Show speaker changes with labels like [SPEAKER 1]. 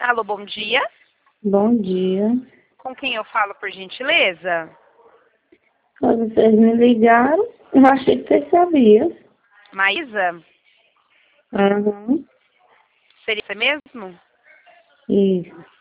[SPEAKER 1] Alô, bom dia.
[SPEAKER 2] Bom dia.
[SPEAKER 1] Com quem eu falo, por gentileza?
[SPEAKER 2] Quando vocês me ligaram, eu achei que você sabia.
[SPEAKER 1] Maísa?
[SPEAKER 2] Uhum.
[SPEAKER 1] Seria você mesmo?
[SPEAKER 2] Isso.